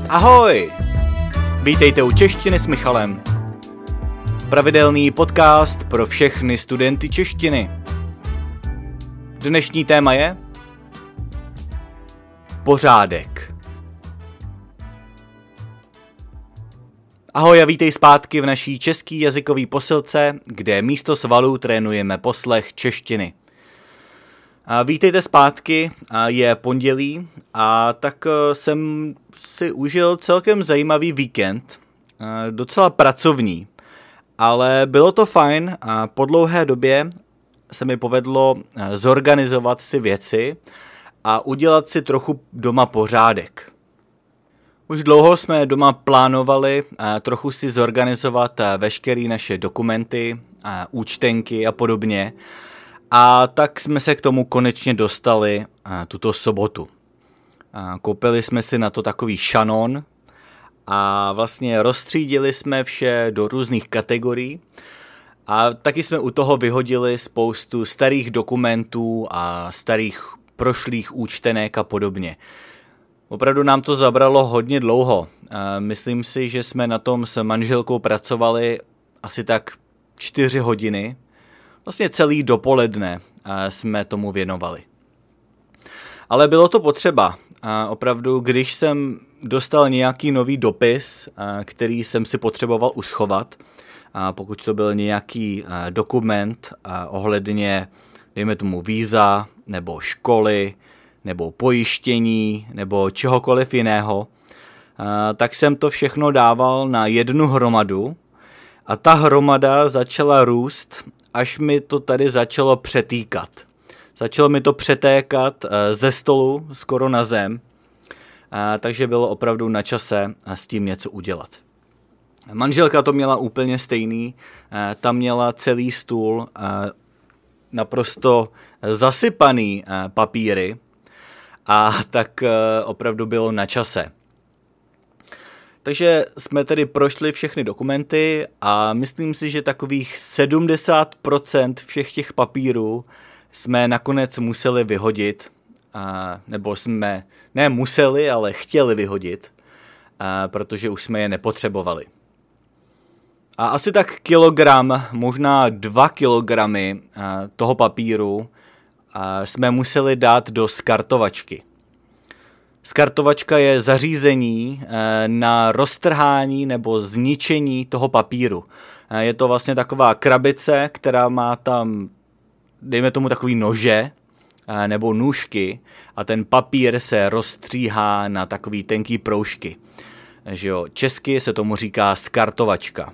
Ahoj! Vítejte u Češtiny s Michalem. Pravidelný podcast pro všechny studenty češtiny. Dnešní téma je pořádek. Ahoj a vítej zpátky v naší český jazykový posilce, kde místo svalů trénujeme poslech češtiny. Vítejte zpátky, je pondělí a tak jsem si užil celkem zajímavý víkend, docela pracovní, ale bylo to fajn a po dlouhé době se mi povedlo zorganizovat si věci a udělat si trochu doma pořádek. Už dlouho jsme doma plánovali trochu si zorganizovat veškeré naše dokumenty, účtenky a podobně. A tak jsme se k tomu konečně dostali tuto sobotu. Koupili jsme si na to takový šanon a vlastně rozstřídili jsme vše do různých kategorií. A taky jsme u toho vyhodili spoustu starých dokumentů a starých prošlých účtenek a podobně. Opravdu nám to zabralo hodně dlouho. Myslím si, že jsme na tom s manželkou pracovali asi tak 4 hodiny. Vlastně celý dopoledne jsme tomu věnovali. Ale bylo to potřeba. Opravdu, když jsem dostal nějaký nový dopis, který jsem si potřeboval uschovat, pokud to byl nějaký dokument ohledně, dejme tomu víza, nebo školy, nebo pojištění, nebo čehokoliv jiného, tak jsem to všechno dával na jednu hromadu a ta hromada začala růst, až mi to tady začalo přetýkat. Začalo mi to přetékat ze stolu skoro na zem, takže bylo opravdu na čase s tím něco udělat. Manželka to měla úplně stejný, tam měla celý stůl naprosto zasypaný papíry a tak opravdu bylo na čase. Takže jsme tedy prošli všechny dokumenty a myslím si, že takových 70% všech těch papírů jsme nakonec museli vyhodit, nebo jsme ne museli, ale chtěli vyhodit, protože už jsme je nepotřebovali. A asi tak kilogram, možná 2 kilogramy toho papíru jsme museli dát do skartovačky. Skartovačka je zařízení na roztrhání nebo zničení toho papíru. Je to vlastně taková krabice, která má tam, dejme tomu, takový nože nebo nůžky a ten papír se rozstříhá na takový tenký proužky. Že jo? Česky se tomu říká skartovačka.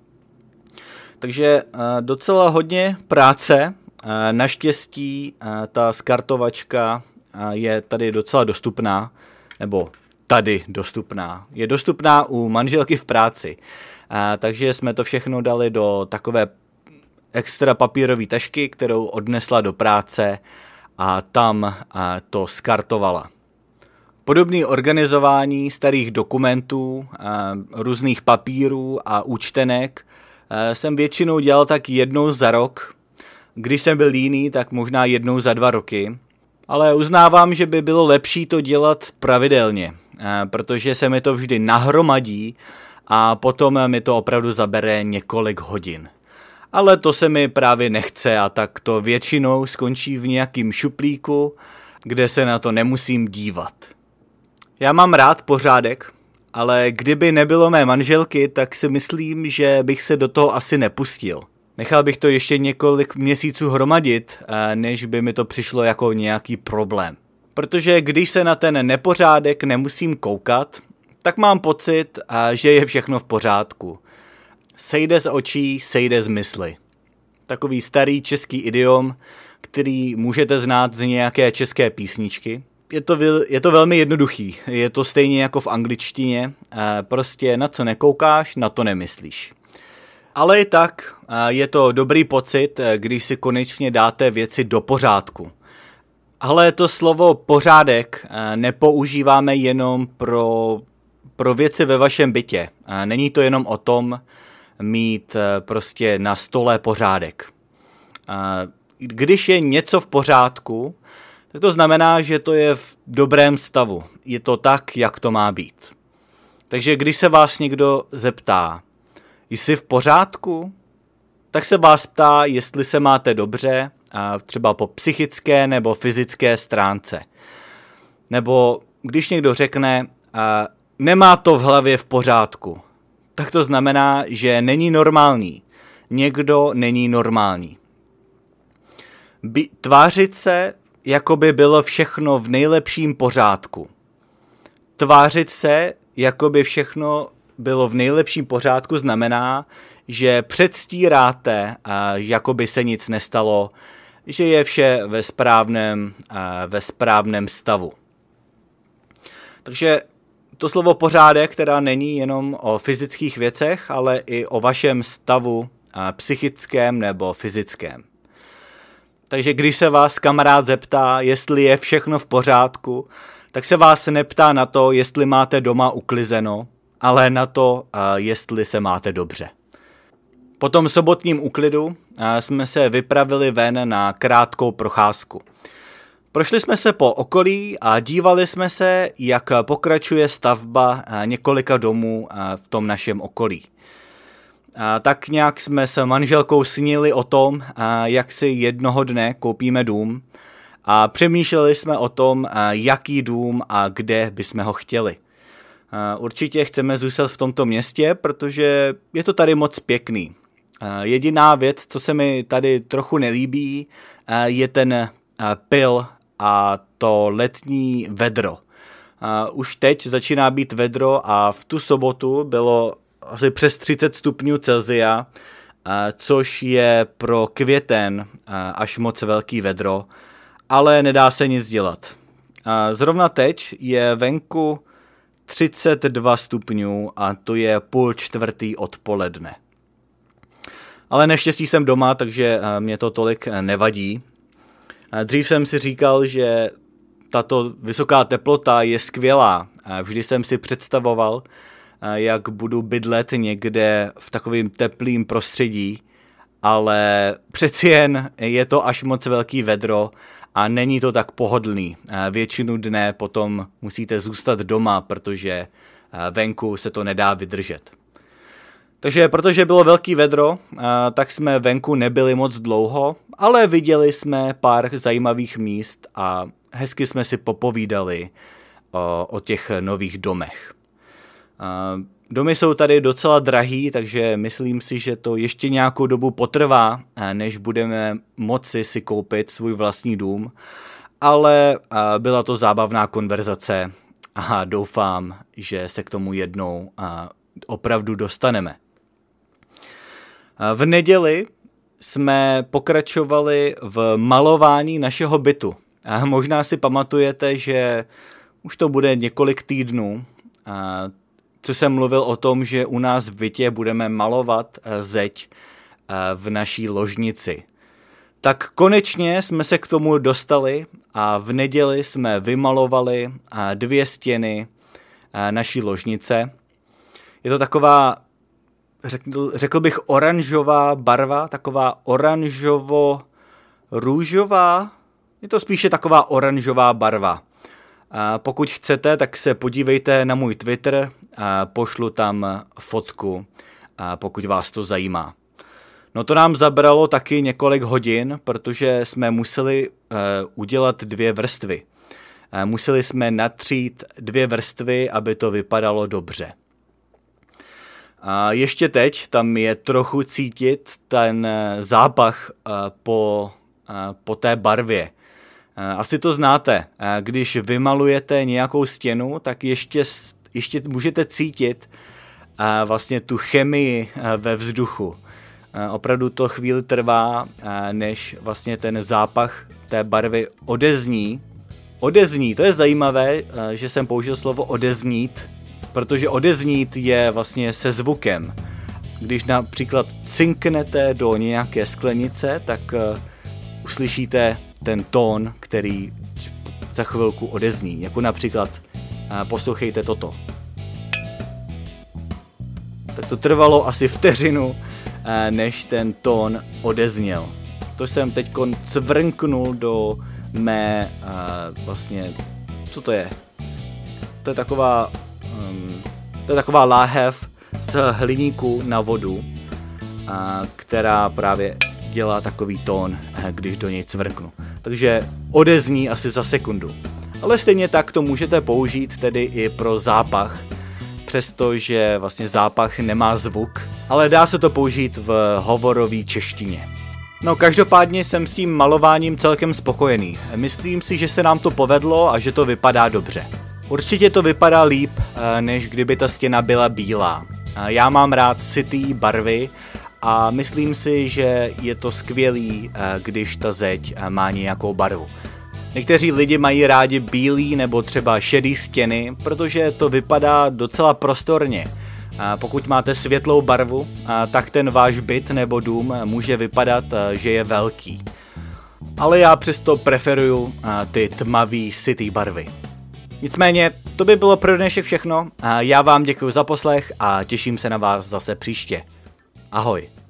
Takže docela hodně práce. Naštěstí ta skartovačka je tady docela dostupná, nebo tady dostupná. Je dostupná u manželky v práci. Takže jsme to všechno dali do takové extra papírové tašky, kterou odnesla do práce a tam to skartovala. Podobné organizování starých dokumentů, různých papírů a účtenek jsem většinou dělal tak jednou za rok. Když jsem byl líný, tak možná jednou za 2 roky. Ale uznávám, že by bylo lepší to dělat pravidelně, protože se mi to vždy nahromadí a potom mi to opravdu zabere několik hodin. Ale to se mi právě nechce a tak to většinou skončí v nějakým šuplíku, kde se na to nemusím dívat. Já mám rád pořádek, ale kdyby nebylo mé manželky, tak si myslím, že bych se do toho asi nepustil. Nechal bych to ještě několik měsíců hromadit, než by mi to přišlo jako nějaký problém. Protože když se na ten nepořádek nemusím koukat, tak mám pocit, že je všechno v pořádku. Sejde z očí, sejde z mysli. Takový starý český idiom, který můžete znát z nějaké české písničky. Je to velmi jednoduchý, je to stejně jako v angličtině, prostě na co nekoukáš, na to nemyslíš. Ale i tak je to dobrý pocit, když si konečně dáte věci do pořádku. Ale to slovo pořádek nepoužíváme jenom pro věci ve vašem bytě. Není to jenom o tom mít prostě na stole pořádek. Když je něco v pořádku, tak to znamená, že to je v dobrém stavu. Je to tak, jak to má být. Takže když se vás někdo zeptá, jsi v pořádku, tak se vás ptá, jestli se máte dobře, třeba po psychické nebo fyzické stránce. Nebo když někdo řekne, nemá to v hlavě v pořádku, tak to znamená, že není normální. Někdo není normální. Tvářit se, jako by bylo všechno v nejlepším pořádku. Tvářit se, jako by všechno bylo v nejlepším pořádku, znamená, že předstíráte, jako by se nic nestalo, že je vše ve správném stavu. Takže to slovo pořádek teda není jenom o fyzických věcech, ale i o vašem stavu psychickém nebo fyzickém. Takže když se vás kamarád zeptá, jestli je všechno v pořádku, tak se vás neptá na to, jestli máte doma uklizeno, ale na to, jestli se máte dobře. Po tom sobotním úklidu jsme se vypravili ven na krátkou procházku. Prošli jsme se po okolí a dívali jsme se, jak pokračuje stavba několika domů v tom našem okolí. Tak nějak jsme s manželkou snili o tom, jak si jednoho dne koupíme dům a přemýšleli jsme o tom, jaký dům a kde bychom ho chtěli. Určitě chceme zůstat v tomto městě, protože je to tady moc pěkný. Jediná věc, co se mi tady trochu nelíbí, je ten pyl a to letní vedro. Už teď začíná být vedro a v tu sobotu bylo asi přes 30 stupňů Celsia, což je pro květen až moc velký vedro, ale nedá se nic dělat. Zrovna teď je venku 32 stupňů a to je 3:30 odpoledne. Ale naštěstí jsem doma, takže mě to tolik nevadí. Dřív jsem si říkal, že tato vysoká teplota je skvělá. Vždy jsem si představoval, jak budu bydlet někde v takovém teplém prostředí, ale přeci jen je to až moc velký vedro a není to tak pohodlný. Většinu dne potom musíte zůstat doma, protože venku se to nedá vydržet. Takže protože bylo velký vedro, tak jsme venku nebyli moc dlouho, ale viděli jsme pár zajímavých míst a hezky jsme si popovídali o těch nových domech. Domy jsou tady docela drahý, takže myslím si, že to ještě nějakou dobu potrvá, než budeme moci si koupit svůj vlastní dům, ale byla to zábavná konverzace a doufám, že se k tomu jednou opravdu dostaneme. V neděli jsme pokračovali v malování našeho bytu. Možná si pamatujete, že už to bude několik týdnů, co jsem mluvil o tom, že u nás v bytě budeme malovat zeď v naší ložnici. Tak konečně jsme se k tomu dostali a v neděli jsme vymalovali 2 stěny naší ložnice. Je to taková, řekl bych, oranžová barva, taková oranžovo-růžová, je to spíše taková oranžová barva. Pokud chcete, tak se podívejte na můj Twitter, pošlu tam fotku, pokud vás to zajímá. No to nám zabralo taky několik hodin, protože jsme museli udělat 2 vrstvy. Museli jsme natřít 2 vrstvy, aby to vypadalo dobře. A ještě teď tam je trochu cítit ten zápach po té barvě. Asi to znáte. Když vymalujete nějakou stěnu, tak ještě můžete cítit vlastně tu chemii ve vzduchu. Opravdu to chvíli trvá, než vlastně ten zápach té barvy odezní. Odezní, to je zajímavé, že jsem použil slovo odeznít, protože odeznít je vlastně se zvukem. Když například cinknete do nějaké sklenice, tak uslyšíte ten tón, který za chvilku odezní. Jako například poslouchejte toto. Tak to trvalo asi vteřinu, než ten tón odezněl. To jsem teď cvrnknul do mé vlastně, co to je? To je taková To je taková láhev z hliníku na vodu, která právě dělá takový tón, když do něj cvrknu. Takže odezní asi za sekundu. Ale stejně tak to můžete použít tedy i pro zápach, přestože vlastně zápach nemá zvuk, ale dá se to použít v hovorové češtině. No každopádně jsem s tím malováním celkem spokojený. Myslím si, že se nám to povedlo a že to vypadá dobře. Určitě to vypadá líp, než kdyby ta stěna byla bílá. Já mám rád sytý barvy a myslím si, že je to skvělý, když ta zeď má nějakou barvu. Někteří lidi mají rádi bílý nebo třeba šedý stěny, protože to vypadá docela prostorně. Pokud máte světlou barvu, tak ten váš byt nebo dům může vypadat, že je velký. Ale já přesto preferuju ty tmavý, sytý barvy. Nicméně, to by bylo pro dnešek všechno. Já vám děkuji za poslech a těším se na vás zase příště. Ahoj.